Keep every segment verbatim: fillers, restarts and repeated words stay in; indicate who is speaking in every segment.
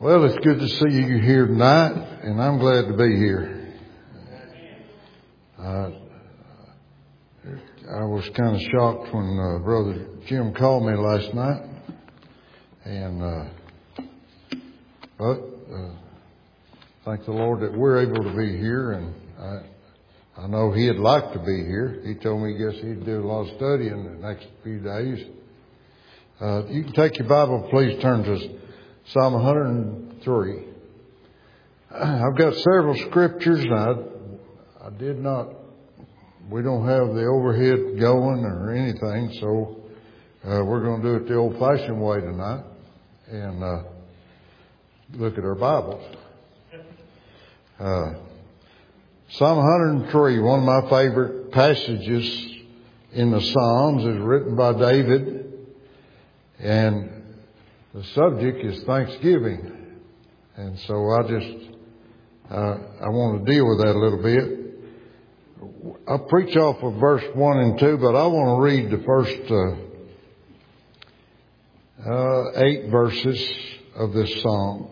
Speaker 1: Well, it's good to see you here tonight, and I'm glad to be here. Uh, I was kind of shocked when uh, Brother Jim called me last night, and uh, but uh, thank the Lord that we're able to be here, and I, I know he'd like to be here. He told me, I guess he'd do a lot of studying the next few days. Uh, you can take your Bible, please turn to Psalm one hundred three. I've got several scriptures. I, I did not, we don't have the overhead going or anything, so uh, we're going to do it the old-fashioned way tonight and uh, look at our Bibles. Uh, Psalm one hundred three, one of my favorite passages in the Psalms, is written by David, and the subject is Thanksgiving. And so I just, uh, I want to deal with that a little bit. I'll preach off of verse one and two, but I want to read the first uh, uh, eight verses of this psalm.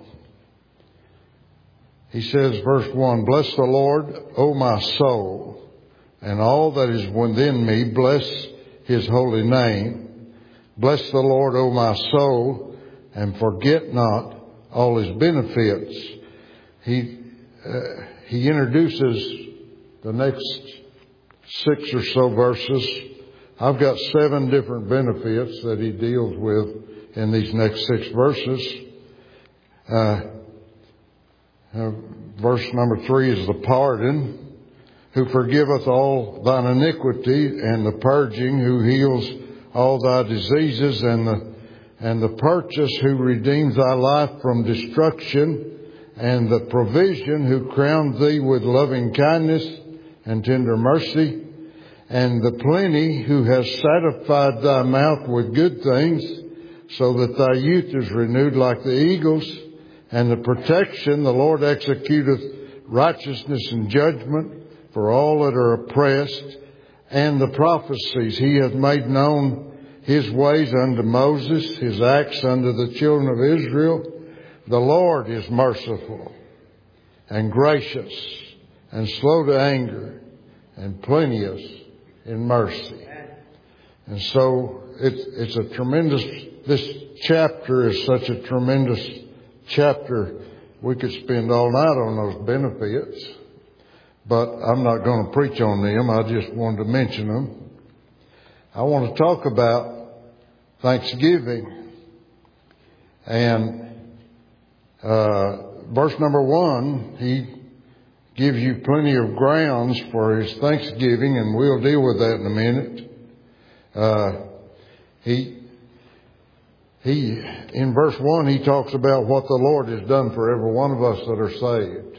Speaker 1: He says, verse one, "Bless the Lord, O my soul, and all that is within me, bless his holy name. Bless the Lord, O my soul, and forget not all his benefits." He uh, he introduces the next six or so verses. I've got seven different benefits that he deals with in these next six verses. Uh, uh, verse number three is the pardon, who forgiveth all thine iniquity, and the purging, who heals all thy diseases, and the and the purchase, who redeems thy life from destruction, and the provision, who crowns thee with loving kindness and tender mercy, and the plenty, who has satisfied thy mouth with good things, so that thy youth is renewed like the eagles, and the protection, the Lord executeth righteousness and judgment for all that are oppressed, and the prophecies, he hath made known his ways unto Moses, his acts unto the children of Israel. The Lord is merciful and gracious and slow to anger and plenteous in mercy. And so it's, it's a tremendous, this chapter is such a tremendous chapter. We could spend all night on those benefits, but I'm not going to preach on them. I just wanted to mention them. I want to talk about Thanksgiving. And uh, verse number one, he gives you plenty of grounds for his thanksgiving, and we'll deal with that in a minute. Uh, he, he, in verse one, he talks about what the Lord has done for every one of us that are saved.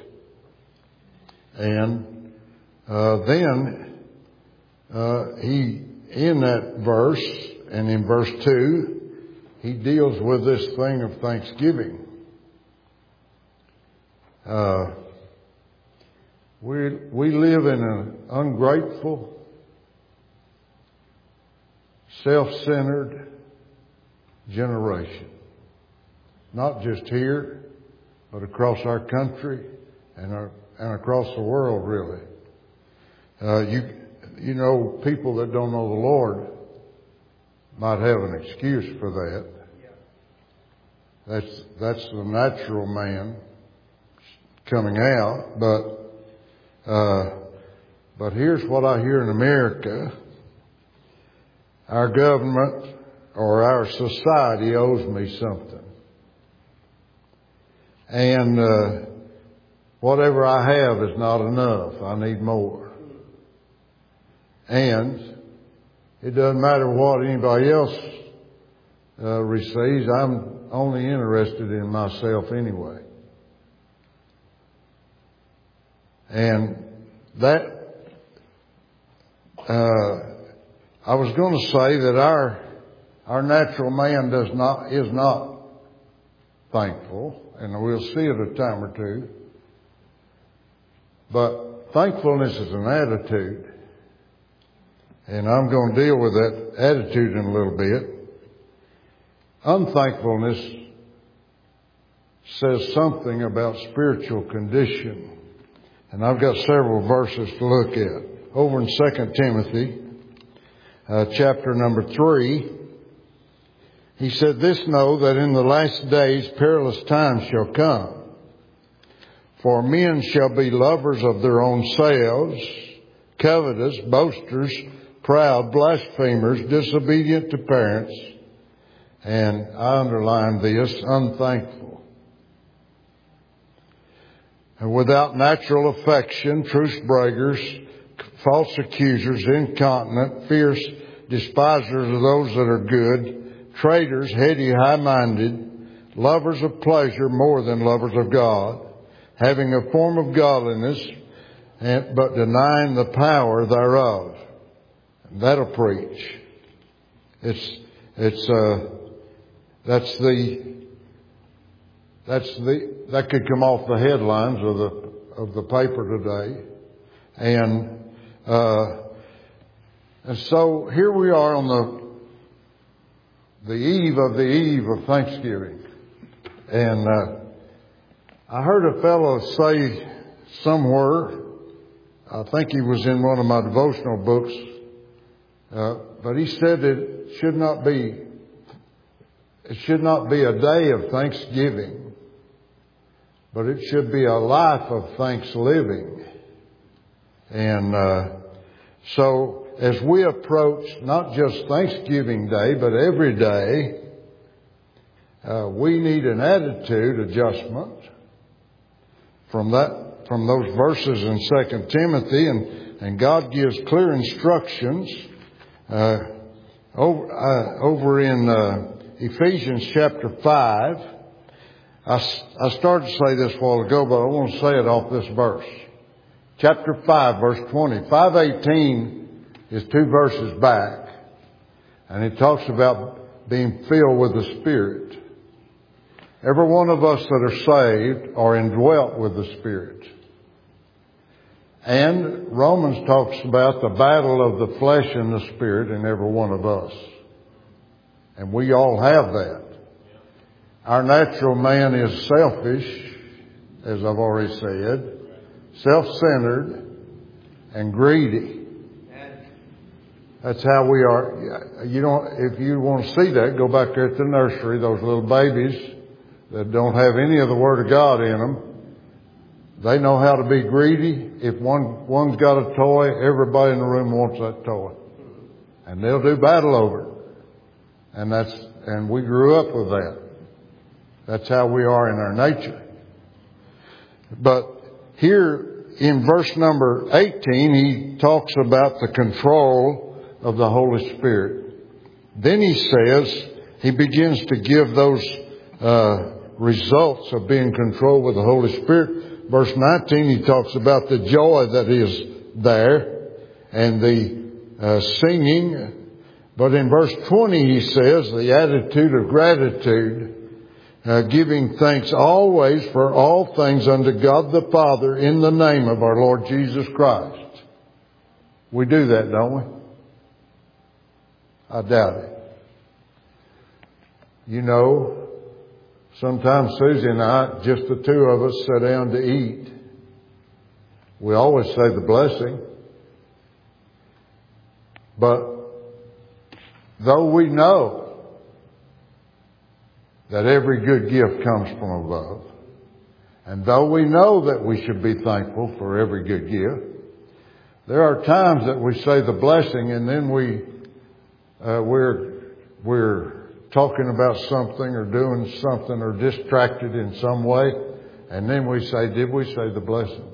Speaker 1: And uh, then uh, he, in that verse, and in verse two, he deals with this thing of thanksgiving. Uh, we we live in an ungrateful, self-centered generation. Not just here, but across our country and our, and across the world, really. Uh, you you know, people that don't know the Lord might have an excuse for that. That's that's the natural man coming out. But uh, but here's what I hear in America: our government or our society owes me something, and uh, whatever I have is not enough. I need more. And it doesn't matter what anybody else uh, receives. I'm only interested in myself anyway. And that, uh, I was going to say that our our natural man does not is not thankful, and we'll see it a time or two. But thankfulness is an attitude. And I'm going to deal with that attitude in a little bit. Unthankfulness says something about spiritual condition. And I've got several verses to look at. Over in Second Timothy, uh, chapter number three, he said, "This know that in the last days perilous times shall come. For men shall be lovers of their own selves, covetous, boasters, proud, blasphemers, disobedient to parents," and I underline this, "unthankful, and without natural affection, truce breakers, false accusers, incontinent, fierce, despisers of those that are good, traitors, heady, high-minded, lovers of pleasure more than lovers of God, having a form of godliness, but denying the power thereof." That'll preach. It's it's uh that's the that's the that could come off the headlines of the of the paper today, and uh, and so here we are on the the eve of the eve of Thanksgiving, and uh, I heard a fellow say somewhere, I think he was in one of my devotional books, uh, but he said it should not be, it should not be a day of thanksgiving, but it should be a life of thanks-living. And uh, so as we approach not just Thanksgiving Day, but every day, uh, we need an attitude adjustment from that, from those verses in Second Timothy, and, and God gives clear instructions uh, over, uh, over in uh, Ephesians chapter five. I, I started to say this a while ago, but I want to say it off this verse. Chapter five, verse twenty. five eighteen is two verses back, and it talks about being filled with the Spirit. Every one of us that are saved are indwelt with the Spirit. And Romans talks about the battle of the flesh and the Spirit in every one of us. And we all have that. Our natural man is selfish, as I've already said, self-centered, and greedy. That's how we are. You don't, if you want to see that, go back there at the nursery, those little babies that don't have any of the Word of God in them. They know how to be greedy. If one, one's got a toy, everybody in the room wants that toy. And they'll do battle over it. And that's, and we grew up with that. That's how we are in our nature. But here in verse number eighteen, he talks about the control of the Holy Spirit. Then he says, he begins to give those uh, results of being controlled with the Holy Spirit. Verse nineteen, he talks about the joy that is there and the uh, singing. But in verse twenty, he says the attitude of gratitude, uh, giving thanks always for all things unto God the Father in the name of our Lord Jesus Christ. We do that, don't we? I doubt it. You know, sometimes Susie and I, just the two of us, sit down to eat. We always say the blessing. But though we know that every good gift comes from above, and though we know that we should be thankful for every good gift, there are times that we say the blessing and then we, uh, we're, we're talking about something or doing something or distracted in some way, and then we say, did we say the blessing?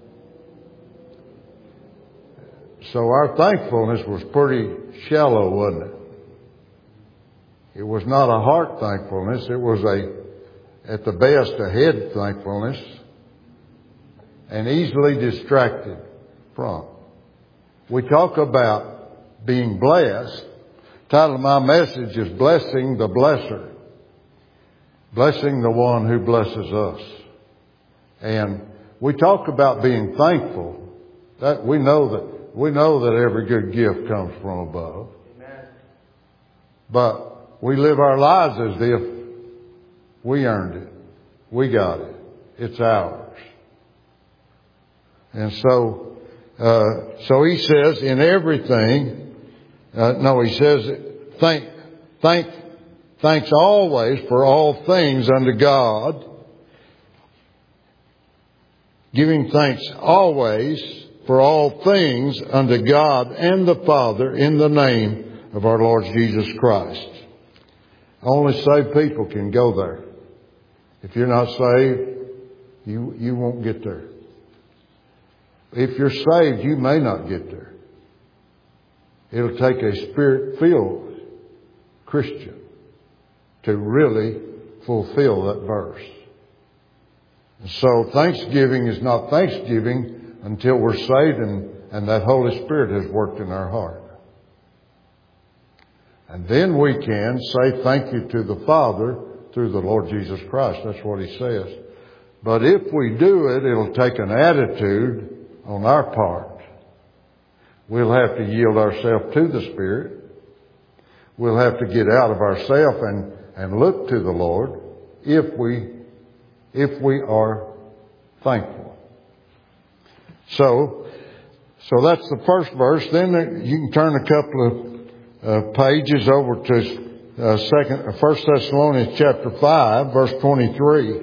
Speaker 1: So our thankfulness was pretty shallow, wasn't it? It was not a heart thankfulness. It was a, at the best, a head thankfulness, and easily distracted from. We talk about being blessed. The title of my message is Blessing the Blesser. Blessing the one who blesses us. And we talk about being thankful. That we know that we know that every good gift comes from above. Amen. But we live our lives as if we earned it. We got it. It's ours. And so, uh, so he says in everything, uh, no, he says, thank, thank, thanks always for all things unto God, giving thanks always for all things unto God and the Father in the name of our Lord Jesus Christ. Only saved people can go there. If you're not saved, you, you won't get there. If you're saved, you may not get there. It'll take a Spirit-filled Christian to really fulfill that verse. And so Thanksgiving is not Thanksgiving until we're saved and, and that Holy Spirit has worked in our heart. And then we can say thank you to the Father through the Lord Jesus Christ. That's what he says. But if we do it, it'll take an attitude on our part. We'll have to yield ourselves to the Spirit. We'll have to get out of ourselves and, and look to the Lord if we, if we are thankful. So, so that's the first verse. Then you can turn a couple of uh, pages over to uh, second, uh, First Thessalonians chapter five, verse twenty-three.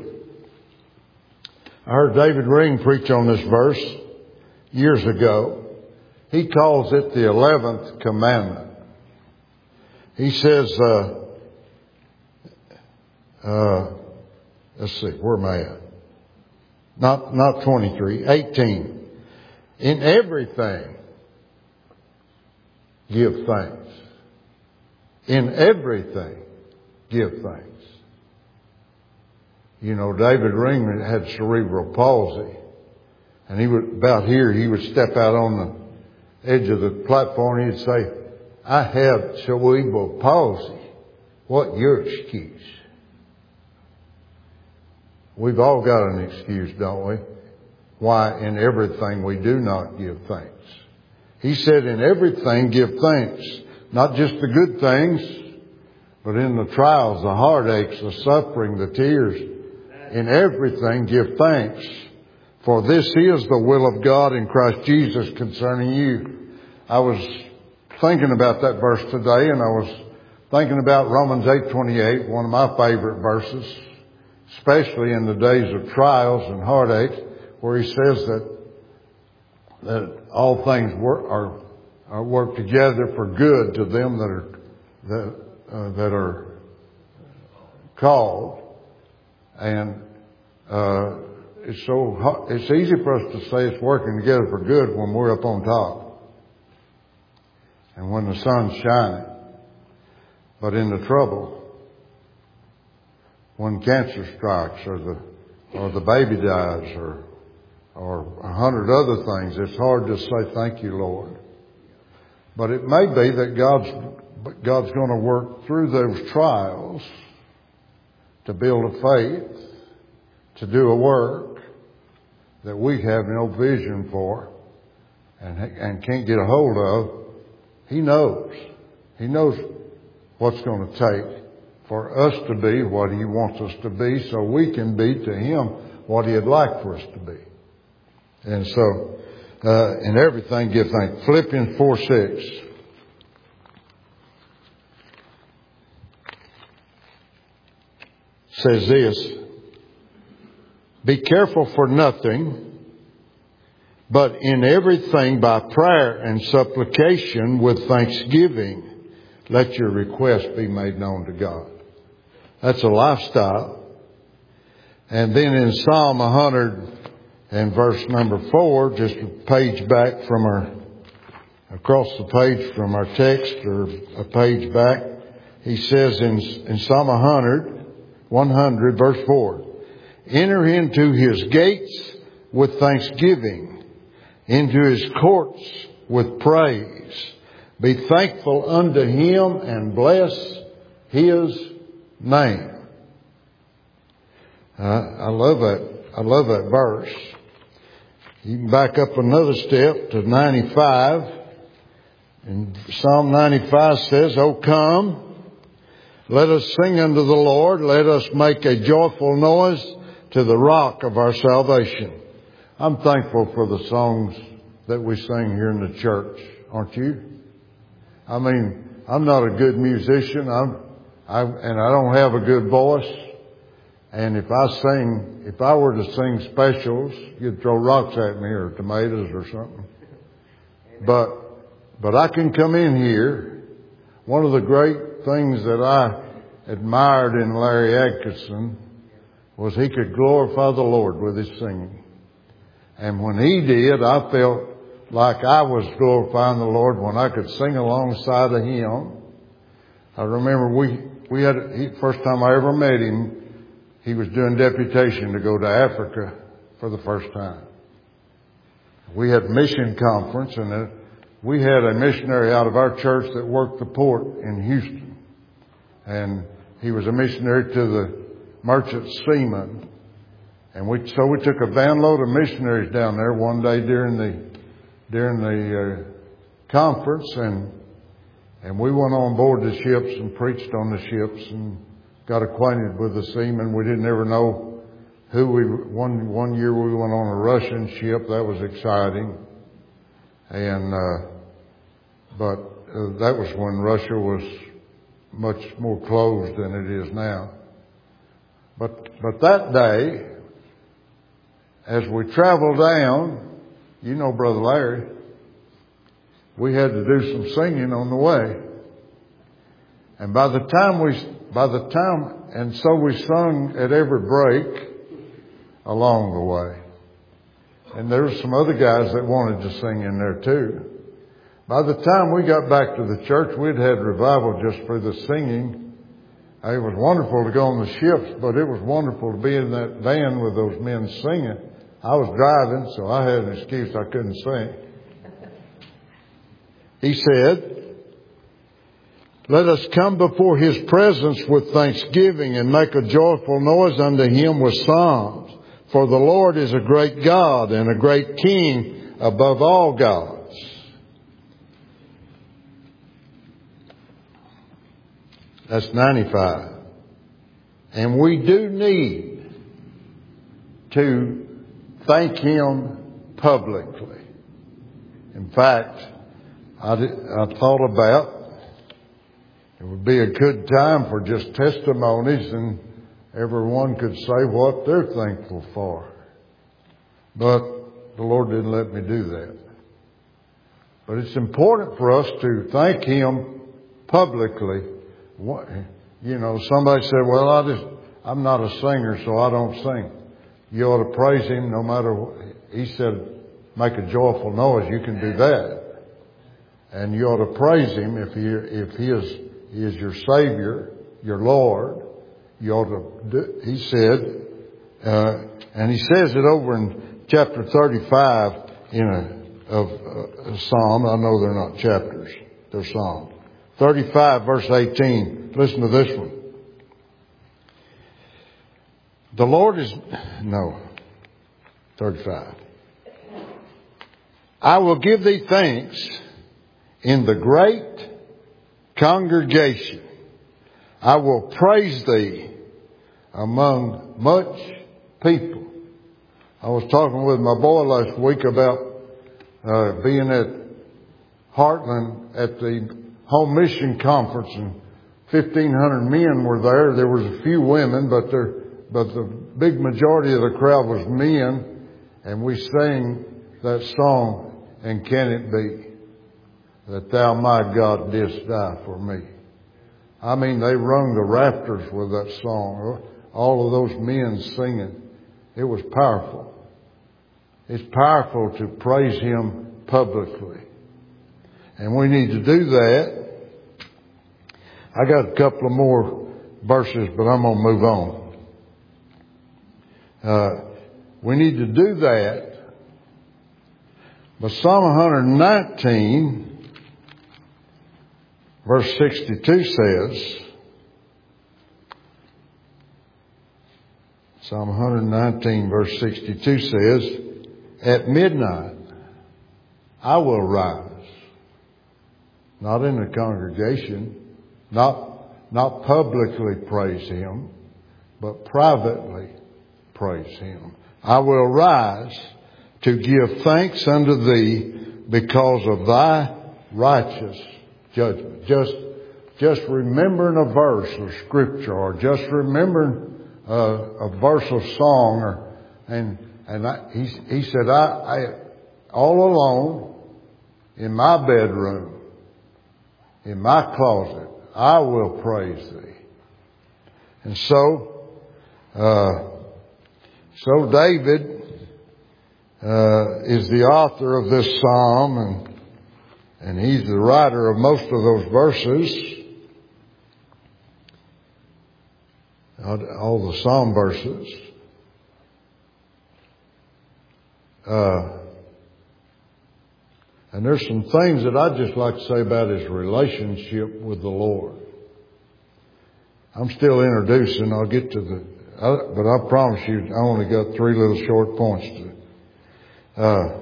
Speaker 1: I heard David Ring preach on this verse years ago. He calls it the eleventh commandment. He says, uh, uh, let's see, where am I at? Not, not twenty-three, eighteen. In everything, give thanks. In everything, give thanks. You know, David Ring had cerebral palsy. And he would, about here, he would step out on the edge of the platform and he'd say, I have cerebral palsy. What your excuse? We've all got an excuse, don't we? Why in everything we do not give thanks. He said in everything give thanks. Not just the good things, but in the trials, the heartaches, the suffering, the tears. In everything give thanks. For this is the will of God in Christ Jesus concerning you. I was thinking about that verse today, and I was thinking about Romans eight twenty-eight, one of my favorite verses, especially in the days of trials and heartache, where he says that that all things work, are are work together for good to them that are that uh, that are called, and uh, it's so it's easy for us to say it's working together for good when we're up on top and when the sun's shining, but in the trouble, when cancer strikes or the or the baby dies or or a hundred other things, it's hard to say thank you, Lord. But it may be that God's God's going to work through those trials to build a faith, to do a work that we have no vision for and and can't get a hold of. He knows. He knows what's going to take for us to be what He wants us to be, so we can be to Him what He'd like for us to be. And so, uh, in everything, give thanks. Philippians four six. Says this, be careful for nothing, but in everything by prayer and supplication with thanksgiving, let your requests be made known to God. That's a lifestyle. And then in Psalm one hundred and verse number four, just a page back from our, across the page from our text, or a page back, he says in, in Psalm one hundred, one hundred verse four, enter into His gates with thanksgiving, into His courts with praise. Be thankful unto Him and bless His name. Uh, I love that. I love that verse. You can back up another step to ninety-five. And Psalm ninety-five says, O come, let us sing unto the Lord. Let us make a joyful noise to the rock of our salvation. I'm thankful for the songs that we sing here in the church, aren't you? I mean, I'm not a good musician, I'm, I, and I don't have a good voice. And if I sing, if I were to sing specials, you'd throw rocks at me or tomatoes or something. But, but I can come in here. One of the great things that I admired in Larry Atkinson was he could glorify the Lord with his singing. And when he did, I felt like I was glorifying the Lord when I could sing alongside of him. I remember we, we had, he, first time I ever met him, he was doing deputation to go to Africa for the first time. We had a mission conference, and uh, we had a missionary out of our church that worked the port in Houston. And he was a missionary to the merchant seamen. And we, so we took a van load of missionaries down there one day during the, during the uh, conference, and, and we went on board the ships and preached on the ships and got acquainted with the seamen. We didn't ever know who we, one, one year we went on a Russian ship. That was exciting. And, uh, but uh, that was when Russia was much more closed than it is now. But, but that day, as we traveled down, you know Brother Larry, we had to do some singing on the way. And by the time we, by the time, and so we sung at every break along the way. And there were some other guys that wanted to sing in there too. By the time we got back to the church, we'd had revival just for the singing. It was wonderful to go on the ships, but it was wonderful to be in that van with those men singing. I was driving, so I had an excuse I couldn't sing. He said, "Let us come before His presence with thanksgiving and make a joyful noise unto Him with psalms. For the Lord is a great God and a great King above all gods." That's ninety-five. And we do need to thank Him publicly. In fact, I, did, I thought about it would be a good time for just testimonies, and everyone could say what they're thankful for. But the Lord didn't let me do that. But it's important for us to thank Him publicly. What, you know, somebody said, well, I just, I'm not a singer, so I don't sing. You ought to praise Him no matter what. He said, make a joyful noise. You can do that. And you ought to praise Him if He, if He is, He is your Savior, your Lord. You ought to do, He said, uh, and He says it over in chapter thirty-five in a, of a Psalm. I know they're not chapters. They're Psalms. thirty-five verse eighteen. Listen to this one. The Lord is, no, thirty-five. I will give thee thanks in the great congregation. I will praise thee among much people. I was talking with my boy last week about uh, being at Heartland at the home mission conference, and fifteen hundred men were there. There was a few women, but there, but the big majority of the crowd was men. And we sang that song, "And Can It Be That Thou, My God, Didst Die For Me." I mean, they rung the rafters with that song. All of those men singing. It was powerful. It's powerful to praise Him publicly. And we need to do that. I got a couple of more verses, but I'm going to move on. Uh, we need to do that. But Psalm one nineteen, verse sixty-two says, Psalm one nineteen, verse sixty-two says, "At midnight I will rise." Not in the congregation, not, not publicly praise Him, but privately praise Him. I will rise to give thanks unto Thee because of Thy righteous judgment. Just, just remembering a verse of Scripture, or just remembering uh, a verse of song, or and and I, he he said, I, I all alone in my bedroom, in my closet, I will praise Thee. And so, uh, so David uh, is the author of this psalm, and and he's the writer of most of those verses, all the psalm verses. Uh, and there's some things that I'd just like to say about his relationship with the Lord. I'm still introducing. I'll get to the, I, but I promise you, I only got three little short points to. Uh,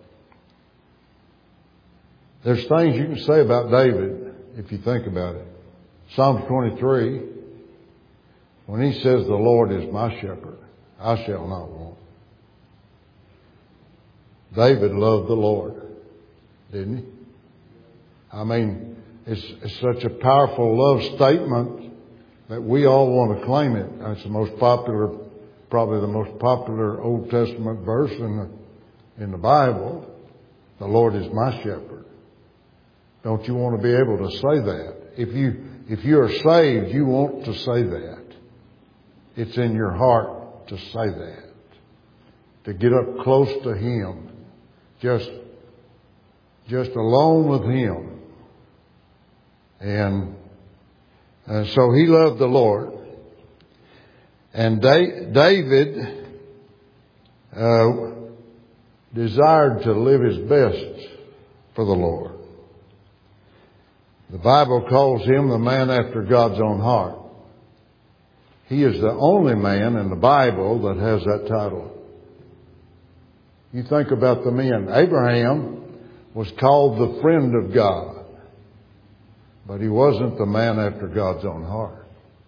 Speaker 1: there's things you can say about David if you think about it. Psalm twenty-three, when he says, "The Lord is my shepherd, I shall not want." David loved the Lord, didn't he? I mean, it's, it's such a powerful love statement that we all want to claim it. It's the most popular, probably the most popular Old Testament verse in the, in the Bible. The Lord is my shepherd. Don't you want to be able to say that? If you, if you are saved, you want to say that. It's in your heart to say that. To get up close to Him. Just, just alone with Him. And, and so he loved the Lord. And da- David uh, desired to live his best for the Lord. The Bible calls him the man after God's own heart. He is the only man in the Bible that has that title. You think about the men. Abraham was called the friend of God, but he wasn't the man after God's own heart.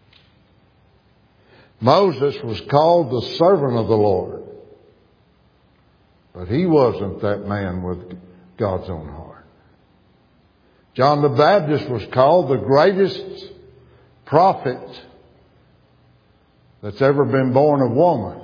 Speaker 1: Moses was called the servant of the Lord, but he wasn't that man with God's own heart. John the Baptist was called the greatest prophet that's ever been born of woman.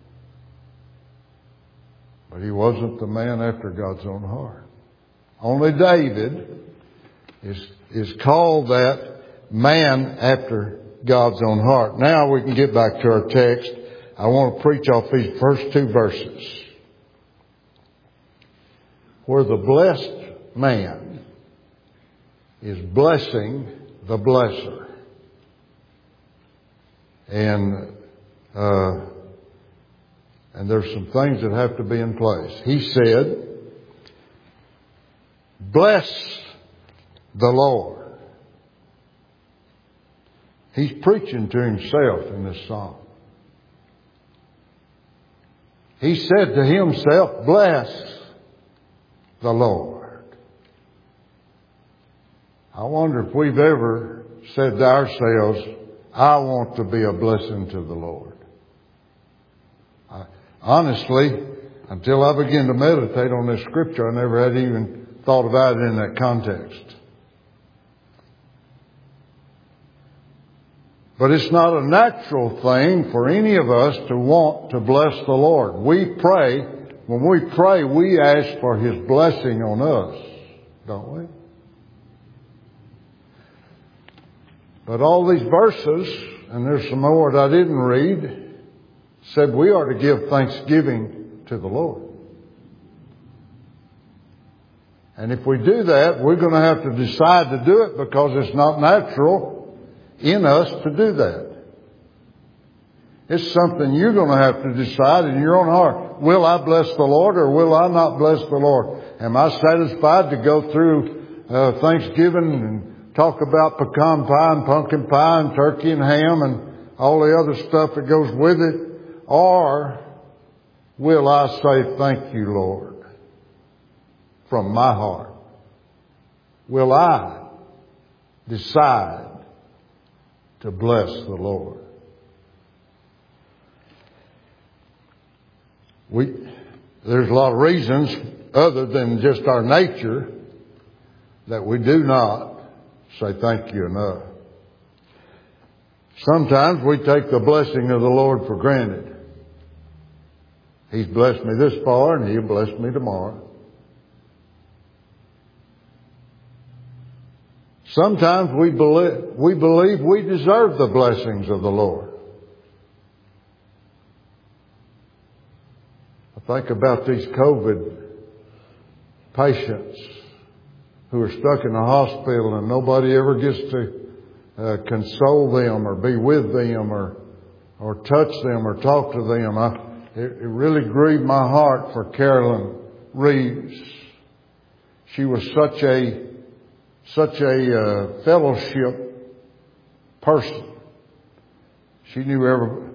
Speaker 1: But he wasn't the man after God's own heart. Only David is, is called that man after God's own heart. Now we can get back to our text. I want to preach off these first two verses. Where the blessed man is blessing the blesser. And, uh, And there's some things that have to be in place. He said, "Bless the Lord." He's preaching to himself in this psalm. He said to himself, "Bless the Lord." I wonder if we've ever said to ourselves, "I want to be a blessing to the Lord." I, Honestly, until I began to meditate on this scripture, I never had even thought about it in that context. But it's not a natural thing for any of us to want to bless the Lord. We pray, when we pray, we ask for His blessing on us, don't we? But all these verses, and there's some more that I didn't read, said we are to give thanksgiving to the Lord. And if we do that, we're going to have to decide to do it because it's not natural in us to do that. It's something you're going to have to decide in your own heart. Will I bless the Lord or will I not bless the Lord? Am I satisfied to go through uh, Thanksgiving and talk about pecan pie and pumpkin pie and turkey and ham and all the other stuff that goes with it? Or will I say, "Thank you, Lord," from my heart? Will I decide to bless the Lord? we, there's a lot of reasons other than just our nature that we do not say thank you enough. Sometimes we take the blessing of the Lord for granted. He's blessed me this far and He'll bless me tomorrow. Sometimes we believe, we believe we deserve the blessings of the Lord. I think about these COVID patients who are stuck in the hospital and nobody ever gets to uh, console them or be with them or or touch them or talk to them. I, it, it really grieved my heart for Carolyn Reeves. She was such a such a uh, fellowship person. She knew every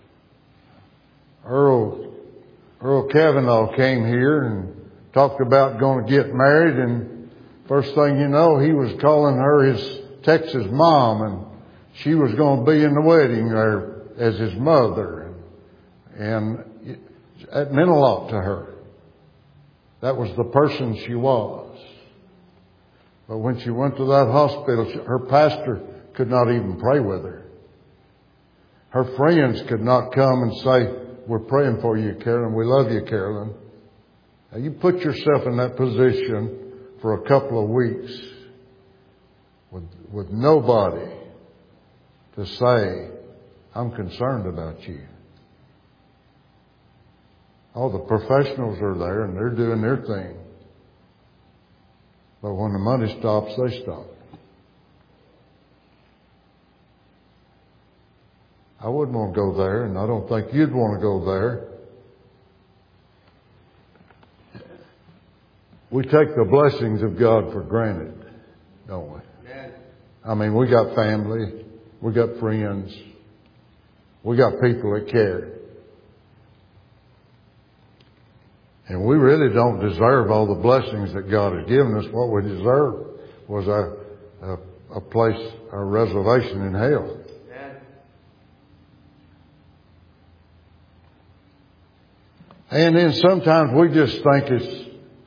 Speaker 1: Earl Earl Kavanaugh came here and talked about going to get married, and first thing you know, he was calling her his Texas mom, and she was going to be in the wedding there as his mother, and that meant a lot to her. That was the person she was. But when she went to that hospital, her pastor could not even pray with her. Her friends could not come and say, "We're praying for you, Carolyn. We love you, Carolyn." Now, you put yourself in that position for a couple of weeks with, with nobody to say, "I'm concerned about you." All the professionals are there and they're doing their thing. But when the money stops, they stop. I wouldn't want to go there, and I don't think you'd want to go there. We take the blessings of God for granted, don't we? Amen. I mean, we got family, we got friends, we got people that care. And we really don't deserve all the blessings that God has given us. What we deserve was a, a, a place, a reservation in hell. And then sometimes we just think it's,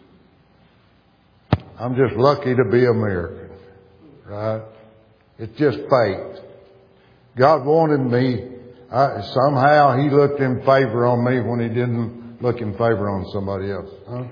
Speaker 1: I'm just lucky to be American, right? It's just fate. God wanted me. I, somehow He looked in favor on me when He didn't look in favor on somebody else. Huh?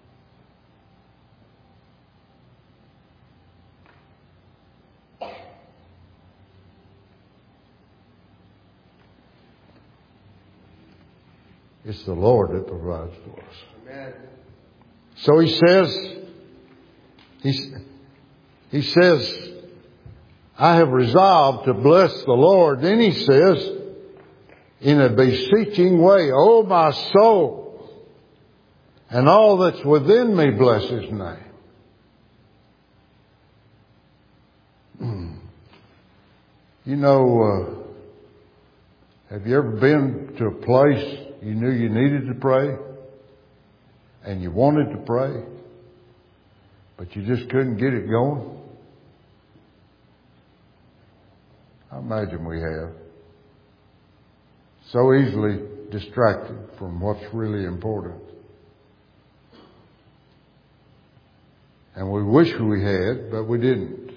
Speaker 1: It's the Lord that provides for us. Amen. So He says, He, he says, I have resolved to bless the Lord. Then He says, in a beseeching way, "Oh, my soul, and all that's within me, bless His name." Mm. You know, uh, have you ever been to a place you knew you needed to pray and you wanted to pray, but you just couldn't get it going? I imagine we have. So easily distracted from what's really important. And we wish we had, but we didn't.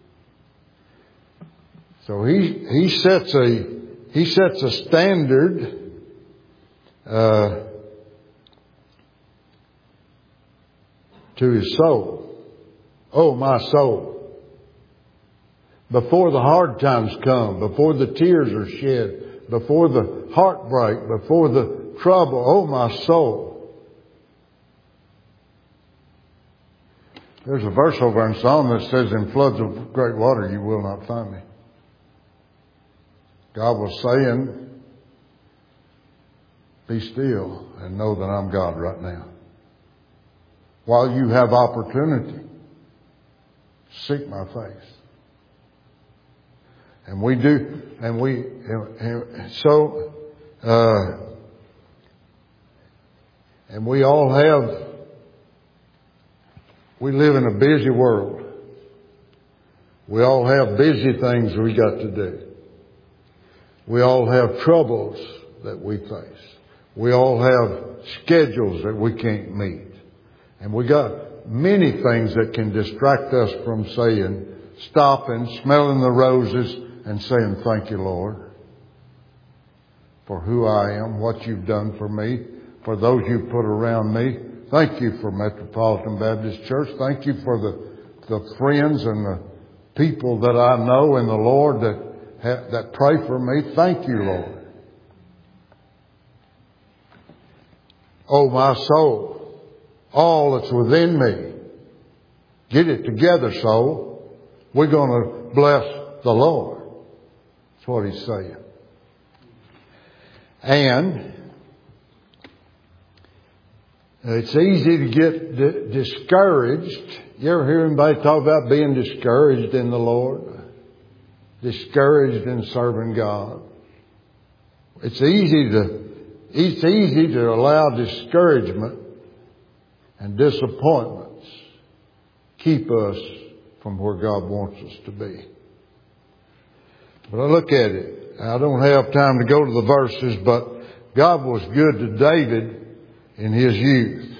Speaker 1: So he he sets a he sets a standard uh, to his soul. Oh, my soul! Before the hard times come, before the tears are shed, before the heartbreak, before the trouble, oh, my soul. There's a verse over in Psalm that says, "In floods of great water you will not find me." God was saying, be still and know that I'm God right now. While you have opportunity, seek my face. And we do, and we, and so, uh, and we all have, we live in a busy world. We all have busy things we got to do. We all have troubles that we face. We all have schedules that we can't meet. And we got many things that can distract us from saying, stopping, smelling the roses, and saying, thank you, Lord, for who I am, what you've done for me, for those you've put around me. Thank you for Metropolitan Baptist Church. Thank you for the, the friends and the people that I know in the Lord that have, that pray for me. Thank you, Lord. Oh, my soul, all that's within me, get it together, soul. We're going to bless the Lord. That's what he's saying. And it's easy to get d- discouraged. You ever hear anybody talk about being discouraged in the Lord? Discouraged in serving God. It's easy to It's easy to allow discouragement and disappointments keep us from where God wants us to be. But I look at it. I don't have time to go to the verses, but God was good to David in his youth.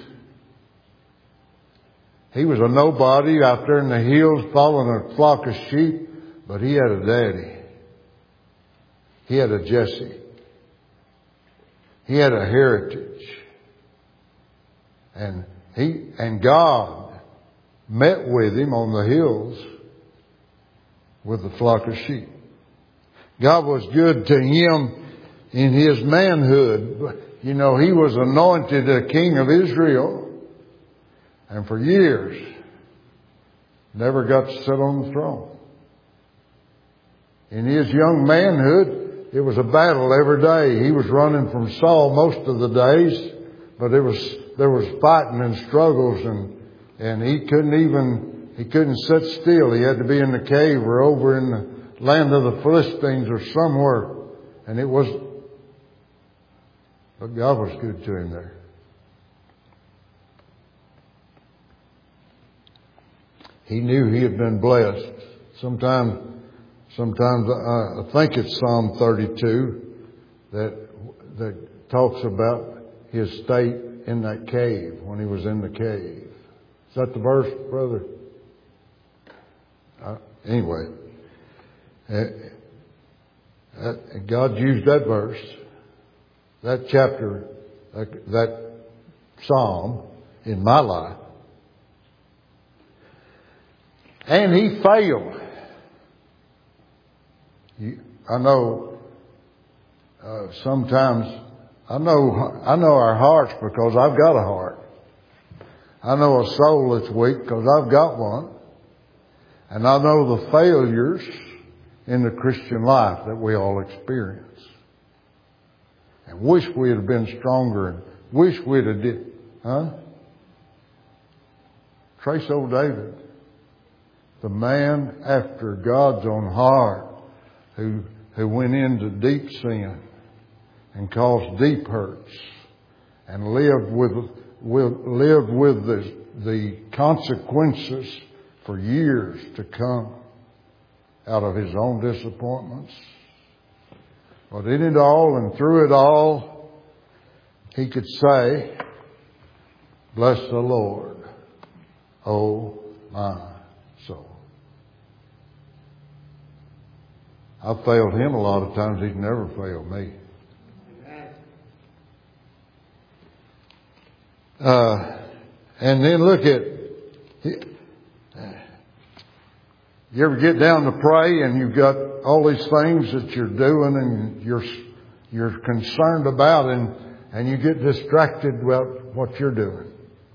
Speaker 1: He was a nobody out there in the hills following a flock of sheep, but he had a daddy. He had a Jesse. He had a heritage. And he, and God met with him on the hills with the flock of sheep. God was good to him in his manhood. You know, he was anointed a king of Israel. And for years, never got to sit on the throne. In his young manhood, it was a battle every day. He was running from Saul most of the days, but there was there was fighting and struggles, and and he couldn't even he couldn't sit still. He had to be in the cave or over in the land of the Philistines or somewhere, and it was. But God was good to him there. He knew he had been blessed. Sometimes. Sometimes I, I think it's Psalm thirty-two that that talks about his state in that cave, when he was in the cave. Is that the verse, brother? Uh, anyway, uh, uh, God used that verse, that chapter, uh, that psalm in my life. And he failed. I know uh, sometimes I know I know our hearts because I've got a heart. I know a soul that's weak because I've got one. And I know the failures in the Christian life that we all experience. And wish we'd have been stronger and wish we'd have did. Huh? Trace old David, the man after God's own heart, Who, who went into deep sin and caused deep hurts and lived with, with, lived with the, the consequences for years to come out of his own disappointments. But in it all and through it all, he could say, bless the Lord, oh my soul. I've failed him a lot of times. He's never failed me. Uh, and then look at, you ever get down to pray and you've got all these things that you're doing and you're you're concerned about, and, and you get distracted about what you're doing.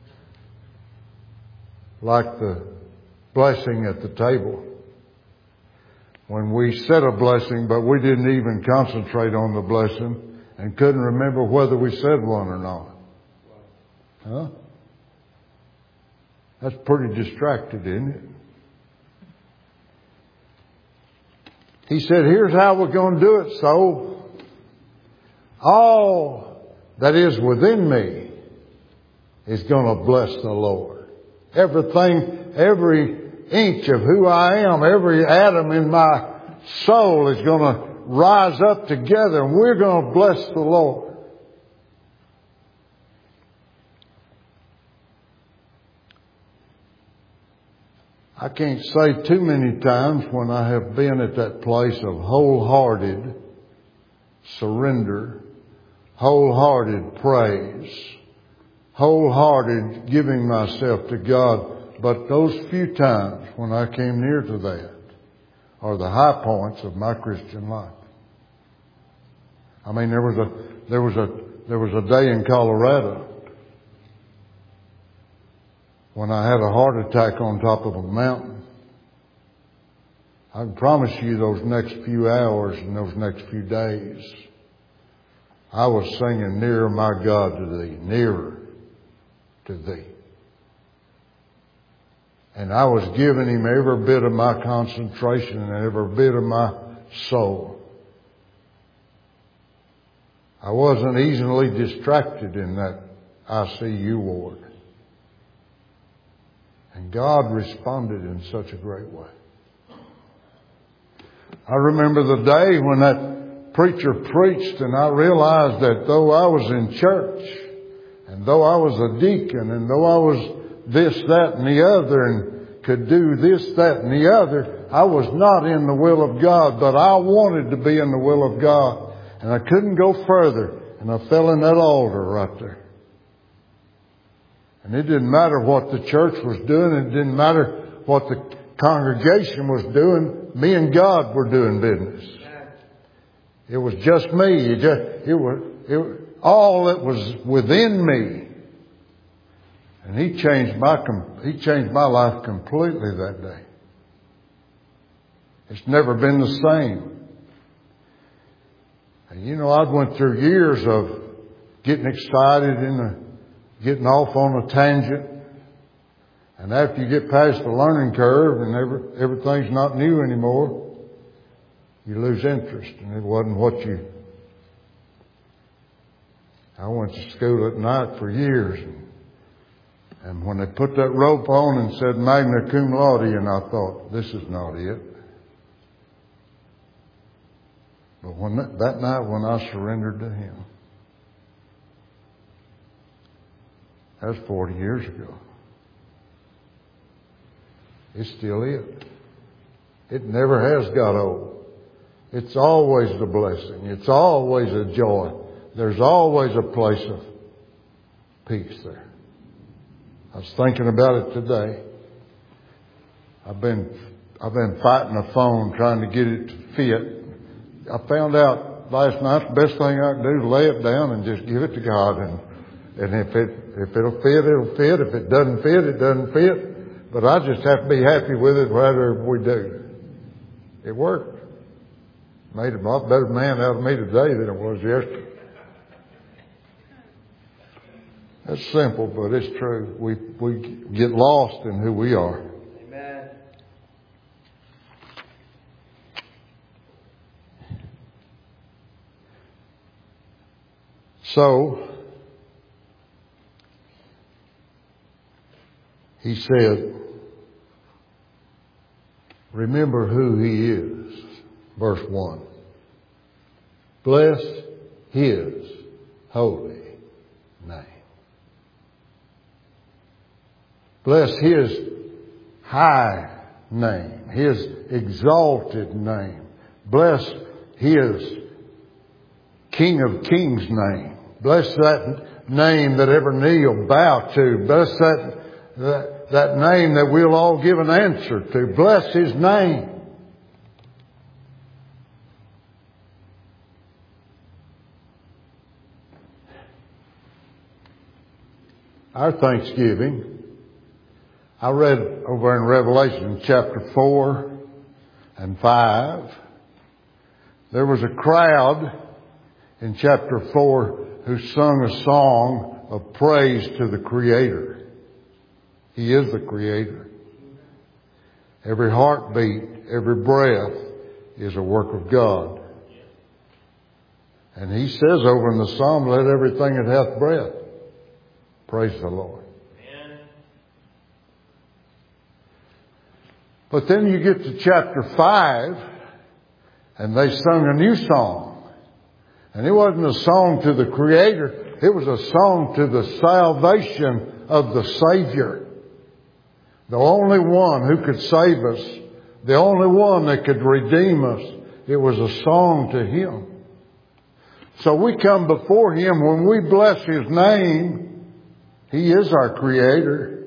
Speaker 1: Like the blessing at the table. When we said a blessing, but we didn't even concentrate on the blessing and couldn't remember whether we said one or not. Huh? That's pretty distracted, isn't it? He said, here's how we're going to do it, soul. All that is within me is going to bless the Lord. Everything, every inch of who I am, every atom in my soul is going to rise up together, and we're going to bless the Lord. I can't say too many times when I have been at that place of wholehearted surrender, wholehearted praise, wholehearted giving myself to God. But those few times when I came near to that are the high points of my Christian life. I mean, there was a, there was a, there was a day in Colorado when I had a heart attack on top of a mountain. I can promise you those next few hours and those next few days, I was singing nearer, my God, to thee, nearer to thee. And I was giving him every bit of my concentration and every bit of my soul. I wasn't easily distracted in that I C U ward. And God responded in such a great way. I remember the day when that preacher preached and I realized that though I was in church and though I was a deacon and though I was this, that and the other and could do this, that and the other, I was not in the will of God, but I wanted to be in the will of God. And I couldn't go further. And I fell in that altar right there. And it didn't matter what the church was doing. It didn't matter what the congregation was doing. Me and God were doing business. It was just me. It, just, it was it, all that was within me. And He changed my He changed my life completely that day. It's never been the same. And you know, I went through years of getting excited and uh, getting off on a tangent. And after you get past the learning curve and every, everything's not new anymore, you lose interest. And it wasn't what you... I went to school at night for years. And, and when they put that rope on and said magna cum laude, and I thought, this is not it. But when that, that night when I surrendered to Him, that was forty years ago. It's still it. It never has got old. It's always a blessing. It's always a joy. There's always a place of peace there. I was thinking about it today. I've been I've been fighting a phone trying to get it to fit. I found out last night the best thing I can do is lay it down and just give it to God. And, and if it if it'll fit, it'll fit. If it doesn't fit, it doesn't fit. But I just have to be happy with it, whatever we do. It worked. Made a lot better man out of me today than it was yesterday. That's simple, but it's true. We we get lost in who we are.
Speaker 2: Amen.
Speaker 1: So, He said, remember who He is. Verse one. Bless His holy name. Bless His high name. His exalted name. Bless His King of Kings name. Bless that name that every knee will bow to. Bless that, that, that name that we'll all give an answer to. Bless His name. Our Thanksgiving, I read over in Revelation chapter four and five, there was a crowd in chapter four who sung a song of praise to the Creator. He is the Creator. Every heartbeat, every breath is a work of God. And He says over in the Psalm, let everything that hath breath praise the Lord. Amen. But then you get to chapter five, and they sung a new song. And it wasn't a song to the Creator. It was a song to the salvation of the Savior. The only one who could save us. The only one that could redeem us. It was a song to Him. So we come before Him when we bless His name. He is our Creator.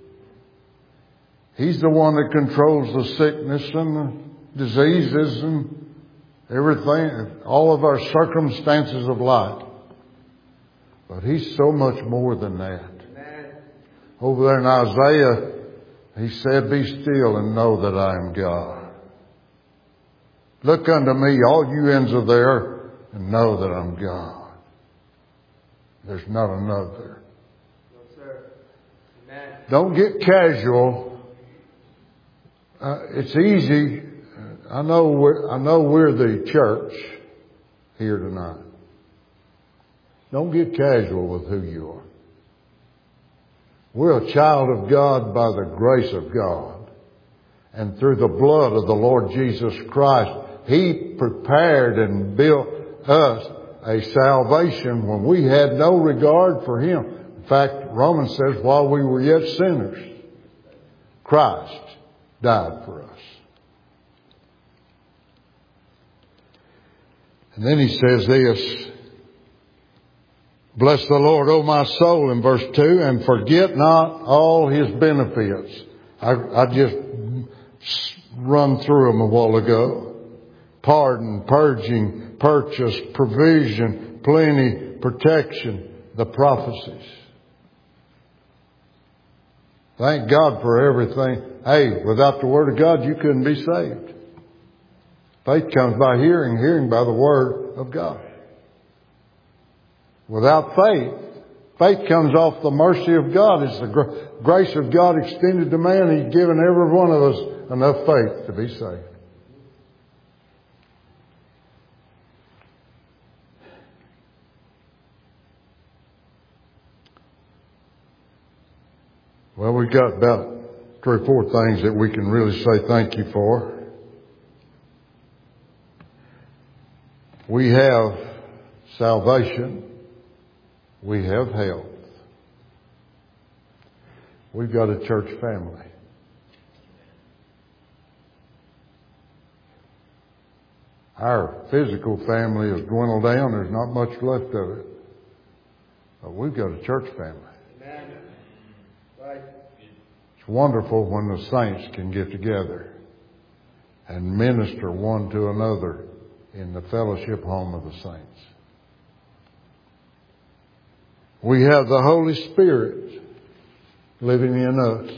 Speaker 1: He's the one that controls the sickness and the diseases and everything, all of our circumstances of life. But He's so much more than that. Amen. Over there in Isaiah, He said, "Be still and know that I am God. Look unto me, all you ends of the earth, and know that I'm God. There's not another." No, sir. Amen. Don't get casual. Uh, it's easy. I know we're, I know we're the church here tonight. Don't get casual with who you are. We're a child of God by the grace of God. And through the blood of the Lord Jesus Christ, He prepared and built us a salvation when we had no regard for Him. In fact, Romans says, while we were yet sinners, Christ died for us. And then He says this, "Bless the Lord, O my soul," in verse two, "and forget not all His benefits." I, I just run through them a while ago. Pardon, purging, purchase, provision, plenty, protection, the prophecies. Thank God for everything. Hey, without the Word of God, you couldn't be saved. Faith comes by hearing, hearing by the Word of God. Without faith, faith comes off the mercy of God. It's the gr- grace of God extended to man. He's given every one of us enough faith to be saved. Well, we've got about three or four things that we can really say thank you for. We have salvation. We have health. We've got a church family. Our physical family has dwindled down. There's not much left of it. But we've got a church family. Amen. Right. It's wonderful when the saints can get together and minister one to another in the fellowship home of the saints. We have the Holy Spirit living in us.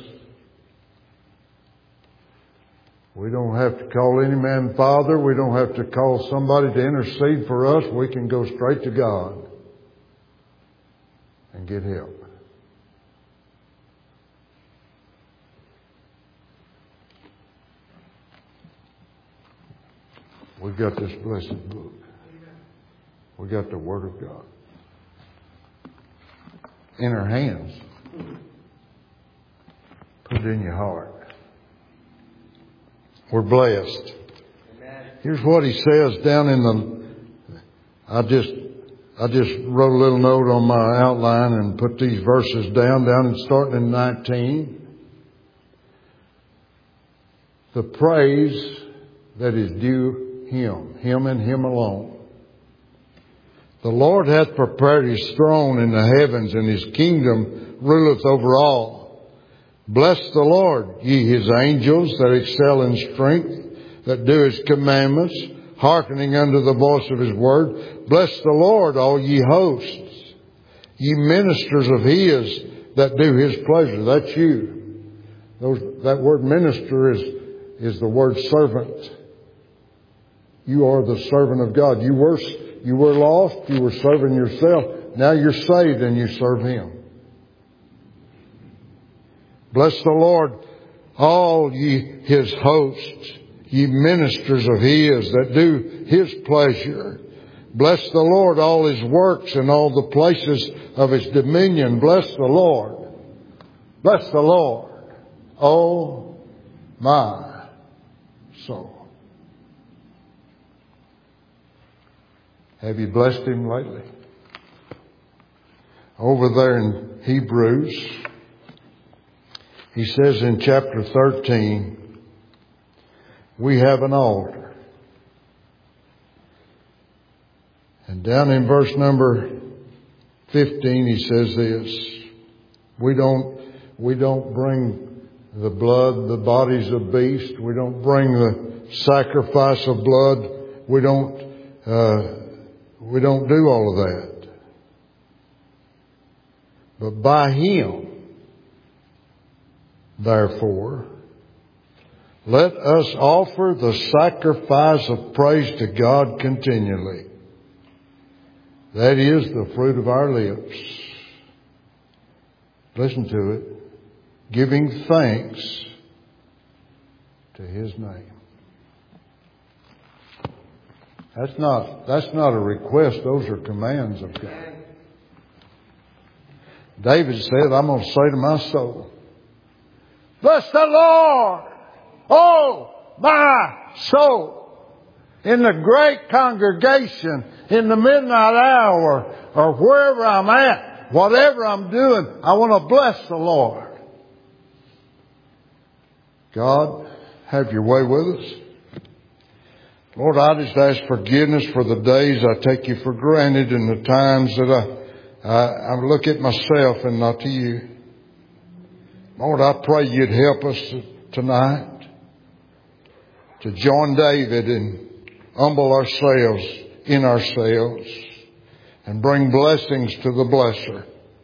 Speaker 1: We don't have to call any man Father. We don't have to call somebody to intercede for us. We can go straight to God and get help. We've got this blessed book. We got the Word of God in our hands. Put it in your heart. We're blessed. Amen. Here's what he says down in the, I just, I just wrote a little note on my outline and put these verses down, down and starting in nineteen. The praise that is due Him, Him and Him alone. The Lord hath prepared His throne in the heavens, and His kingdom ruleth over all. Bless the Lord, ye His angels that excel in strength, that do His commandments, hearkening unto the voice of His word. Bless the Lord, all ye hosts, ye ministers of His that do His pleasure. That's you. Those, that word minister is, is the word servant. You are the servant of God. You were You were lost. You were serving yourself. Now you're saved and you serve Him. Bless the Lord, all ye His hosts, ye ministers of His that do His pleasure. Bless the Lord, all His works and all the places of His dominion. Bless the Lord. Bless the Lord, oh my soul. Have you blessed Him lately? Over there in Hebrews, He says in chapter thirteen, we have an altar. And down in verse number fifteen, he says this, we don't, we don't bring the blood, the bodies of beasts. We don't bring the sacrifice of blood. We don't, uh, we don't do all of that. But by Him, therefore, let us offer the sacrifice of praise to God continually. That is the fruit of our lips. Listen to it. Giving thanks to His name. That's not, that's not a request. Those are commands of God. David said, I'm going to say to my soul, bless the Lord, oh my soul. In the great congregation, in the midnight hour, or wherever I'm at, whatever I'm doing, I want to bless the Lord. God, have your way with us. Lord, I just ask forgiveness for the days I take you for granted and the times that I, I, I look at myself and not to you. Lord, I pray you'd help us tonight to join David and humble ourselves in ourselves and bring blessings to the blesser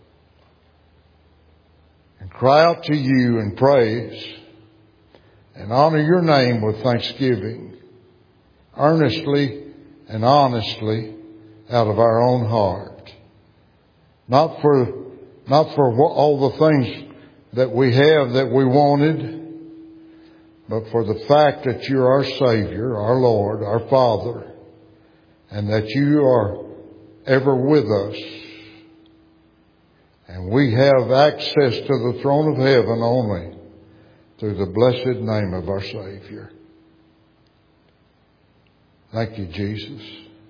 Speaker 1: and cry out to you in praise and honor your name with thanksgiving, earnestly and honestly out of our own heart. Not for, not for all the things that we have that we wanted, but for the fact that you're our Savior, our Lord, our Father, and that you are ever with us. And we have access to the throne of heaven only through the blessed name of our Savior. Thank you, Jesus,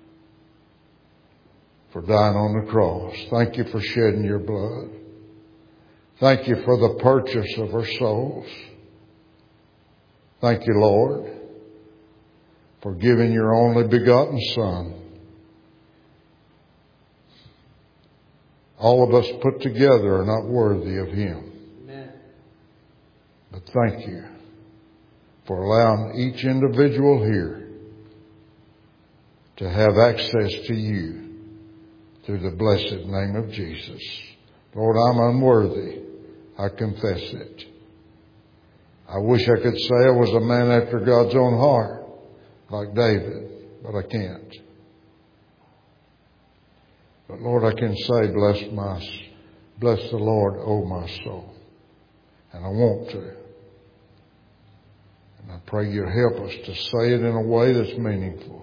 Speaker 1: for dying on the cross. Thank you for shedding your blood. Thank you for the purchase of our souls. Thank you, Lord, for giving your only begotten Son. All of us put together are not worthy of Him. Amen. But thank you for allowing each individual here to have access to you through the blessed name of Jesus. Lord, I'm unworthy. I confess it. I wish I could say I was a man after God's own heart, like David, but I can't. But Lord, I can say, bless my, bless the Lord, oh my soul. And I want to. And I pray you help us to say it in a way that's meaningful.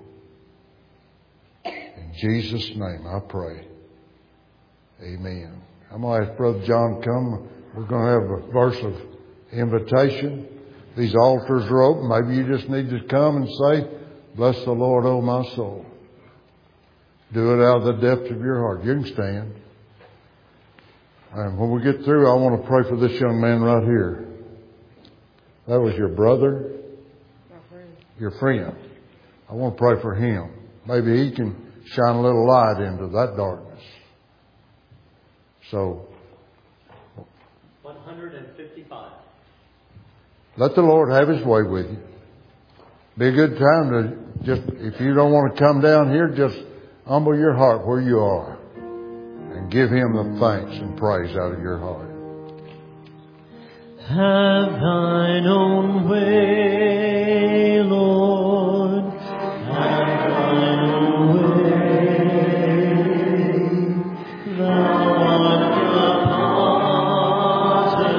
Speaker 1: In Jesus' name I pray. Amen. I'm going to ask Brother John to come. We're going to have a verse of invitation. These altars are open. Maybe you just need to come and say, bless the Lord, oh my soul. Do it out of the depth of your heart. You can stand. And when we get through, I want to pray for this young man right here. That was your brother? My friend. Your friend. I want to pray for him. Maybe he can shine a little light into that darkness. So,
Speaker 2: one hundred fifty-five.
Speaker 1: Let the Lord have His way with you. Be a good time to just, if you don't want to come down here, just humble your heart where you are and give Him the thanks and praise out of your heart.
Speaker 3: Have thine own way, Lord. Have thine own way. Thou art the potter,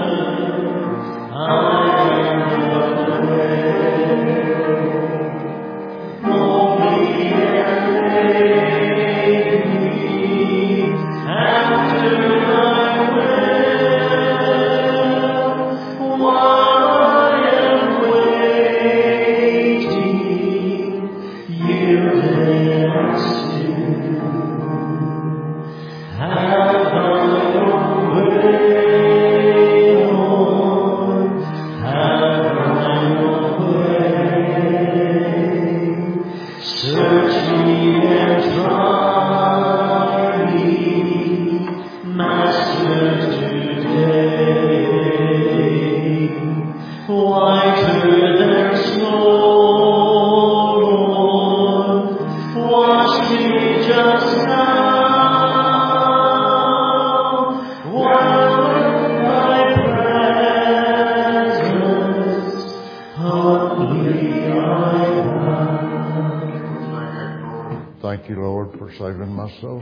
Speaker 3: I am the clay. Mold me and make me after thy will. While I am waiting
Speaker 1: saving my soul.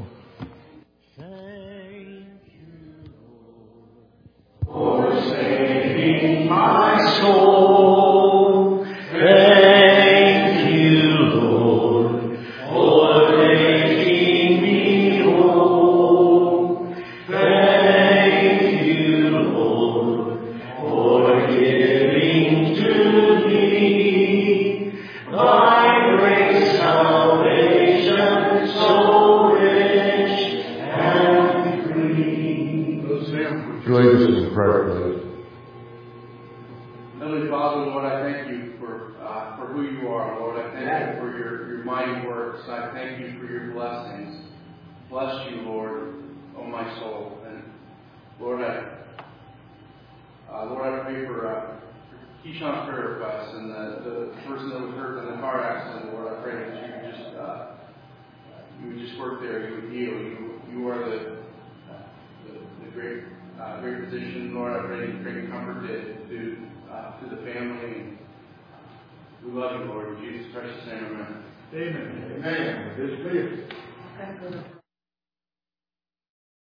Speaker 3: For saving my soul. Thank you, Lord, for making me whole. Thank you, Lord, for giving to me thy great salvation, so rich and free.
Speaker 1: Lead us in prayer, please.
Speaker 4: Heavenly Father, Lord, I thank you for uh, for who you are, Lord. I thank you for your, your mighty works. I thank you for your blessings. Bless you, Lord, oh my soul. And Lord, I uh, Lord, I pray for uh, Keyshawn's prayer request and the, the person that was hurt in the car accident. Lord, I pray that you would just uh, you would just work there. You would heal. You you are the the, the great uh, great physician, Lord. I pray that you bring comfort to to, uh, to the family. And we love you, Lord. In Jesus' precious name, amen.
Speaker 1: Amen. Amen. This